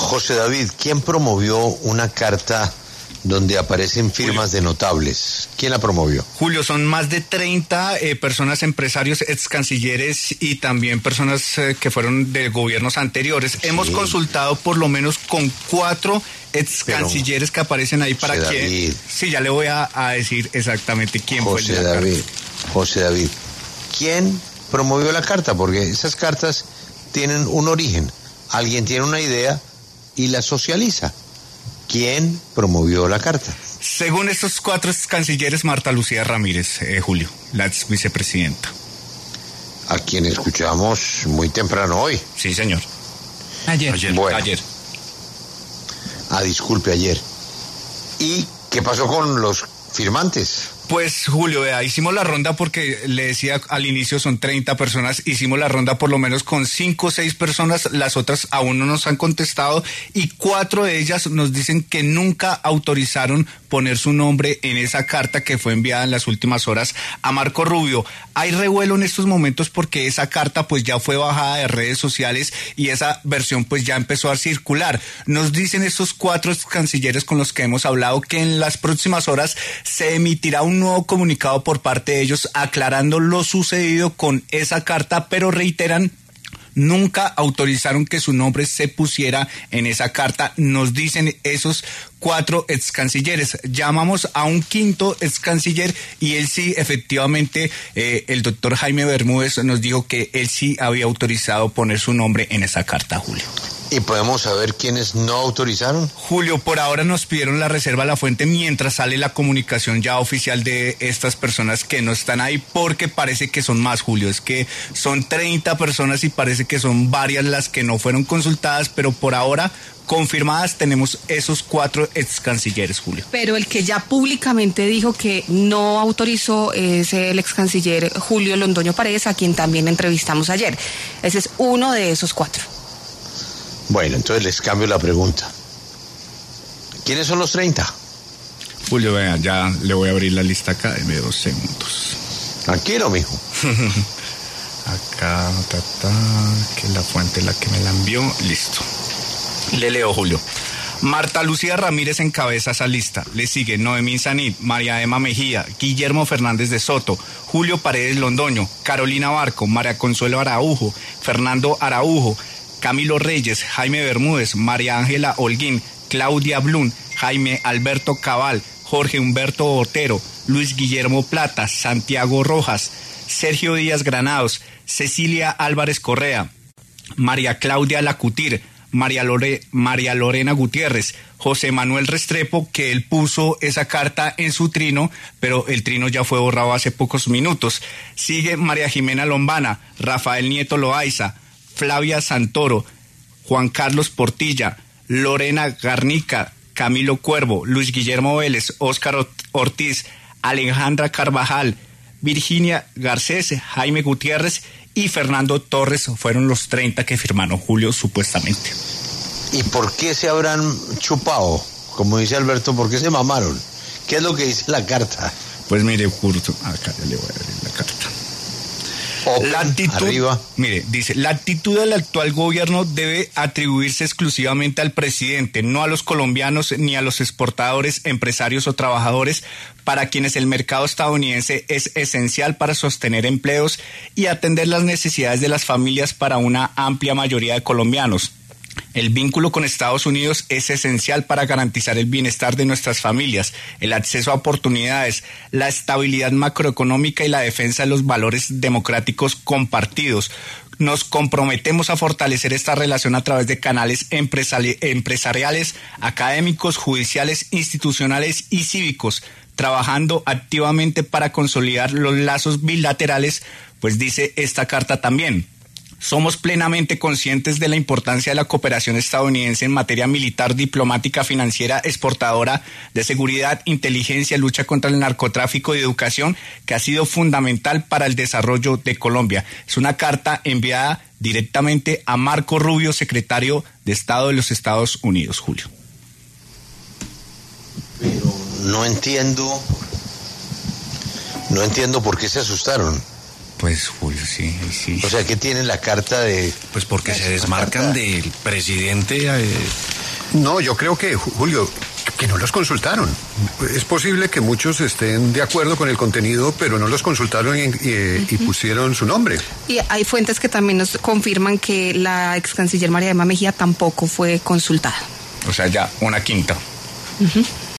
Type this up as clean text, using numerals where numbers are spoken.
José David, ¿quién promovió una carta donde aparecen firmas de notables? ¿Quién la promovió? Julio, son más de 30 personas, empresarios, ex cancilleres y también personas que fueron de gobiernos anteriores. Sí. Hemos consultado por lo menos con 4 ex cancilleres que aparecen ahí para que... Sí, ya le voy a decir exactamente quién fue el de la carta. José David, ¿quién promovió la carta? Porque esas cartas tienen un origen. Alguien tiene una idea y la socializa. ¿Quién promovió la carta? Según estos 4 cancilleres, Marta Lucía Ramírez, Julio, la ex vicepresidenta. A quien escuchamos muy temprano hoy. Sí, señor. Ayer. Bueno. Ayer. Disculpe, ayer. ¿Y qué pasó con los firmantes? Pues Julio, hicimos la ronda porque le decía al inicio son 30 personas, hicimos la ronda por lo menos con 5 o 6 personas, las otras aún no nos han contestado y 4 de ellas nos dicen que nunca autorizaron poner su nombre en esa carta que fue enviada en las últimas horas a Marco Rubio. Hay revuelo en estos momentos porque esa carta pues ya fue bajada de redes sociales y esa versión pues ya empezó a circular. Nos dicen estos 4 cancilleres con los que hemos hablado que en las próximas horas se emitirá un nuevo comunicado por parte de ellos aclarando lo sucedido con esa carta, pero reiteran nunca autorizaron que su nombre se pusiera en esa carta, nos dicen esos 4 ex cancilleres. Llamamos a un 5º ex canciller y él sí, efectivamente, el doctor Jaime Bermúdez nos dijo que él sí había autorizado poner su nombre en esa carta, Julio. ¿Y podemos saber quiénes no autorizaron? Julio, por ahora nos pidieron la reserva a la fuente mientras sale la comunicación ya oficial de estas personas que no están ahí, porque parece que son más, Julio. Es que son 30 personas y parece que son varias las que no fueron consultadas, pero por ahora confirmadas tenemos esos 4 ex cancilleres, Julio. Pero el que ya públicamente dijo que no autorizó es el ex canciller Julio Londoño Paredes, a quien también entrevistamos ayer. Ese es uno de esos 4. Bueno, entonces les cambio la pregunta. ¿Quiénes son los 30? Julio, vea, ya le voy a abrir la lista acá, deme 2 segundos. Tranquilo, mijo. Acá, que la fuente es la que me la envió, listo. Le leo, Julio. Marta Lucía Ramírez encabeza esa lista. Le sigue Noemí Sanit, María Emma Mejía, Guillermo Fernández de Soto, Julio Paredes Londoño, Carolina Barco, María Consuelo Araujo, Fernando Araujo, Camilo Reyes, Jaime Bermúdez, María Ángela Holguín, Claudia Blum, Jaime Alberto Cabal, Jorge Humberto Otero, Luis Guillermo Plata, Santiago Rojas, Sergio Díaz Granados, Cecilia Álvarez Correa, María Claudia Lacutir, María Lorena Gutiérrez, José Manuel Restrepo, que él puso esa carta en su trino, pero el trino ya fue borrado hace pocos minutos. Sigue María Jimena Lombana, Rafael Nieto Loaiza, Flavia Santoro, Juan Carlos Portilla, Lorena Garnica, Camilo Cuervo, Luis Guillermo Vélez, Óscar Ortiz, Alejandra Carvajal, Virginia Garcés, Jaime Gutiérrez y Fernando Torres fueron los 30 que firmaron, Julio, supuestamente. ¿Y por qué se habrán chupado? Como dice Alberto, ¿por qué se mamaron? ¿Qué es lo que dice la carta? Pues mire, Curto, acá ya le voy a abrir la carta. La actitud, arriba. Mire, dice, la actitud del actual gobierno debe atribuirse exclusivamente al presidente, no a los colombianos ni a los exportadores, empresarios o trabajadores, para quienes el mercado estadounidense es esencial para sostener empleos y atender las necesidades de las familias para una amplia mayoría de colombianos. El vínculo con Estados Unidos es esencial para garantizar el bienestar de nuestras familias, el acceso a oportunidades, la estabilidad macroeconómica y la defensa de los valores democráticos compartidos. Nos comprometemos a fortalecer esta relación a través de canales empresariales, académicos, judiciales, institucionales y cívicos, trabajando activamente para consolidar los lazos bilaterales, pues dice esta carta también. Somos plenamente conscientes de la importancia de la cooperación estadounidense en materia militar, diplomática, financiera, exportadora, de seguridad, inteligencia, lucha contra el narcotráfico y educación, que ha sido fundamental para el desarrollo de Colombia. Es una carta enviada directamente a Marco Rubio, secretario de Estado de los Estados Unidos, Julio. Pero no entiendo por qué se asustaron. Pues, Julio, sí. O sea, ¿qué tiene la carta de...? Pues porque se desmarcan del presidente No, yo creo que, Julio, que no los consultaron. Es posible que muchos estén de acuerdo con el contenido, pero no los consultaron y pusieron su nombre. Y hay fuentes que también nos confirman que la ex canciller María Emma Mejía tampoco fue consultada. O sea, ya una quinta.